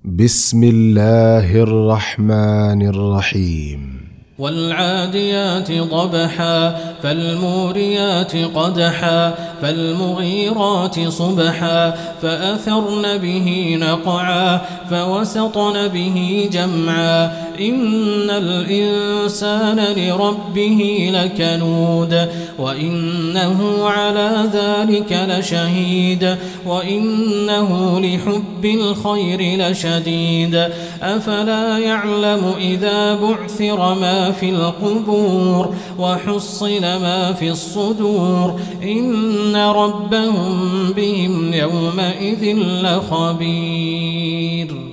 بسم الله الرحمن الرحيم والعاديات ضبحا فالموريات قدحا فالمغيرات صبحا فأثرن به نقعا فوسطن به جمعا إن الإنسان لربه لكنود وإنه على ذلك لشهيد وإنه لحب الخير لشديد أفلا يعلم إذا بعثر ما في القبور وحصل ما في الصدور إن ربهم بهم يومئذ لخبير.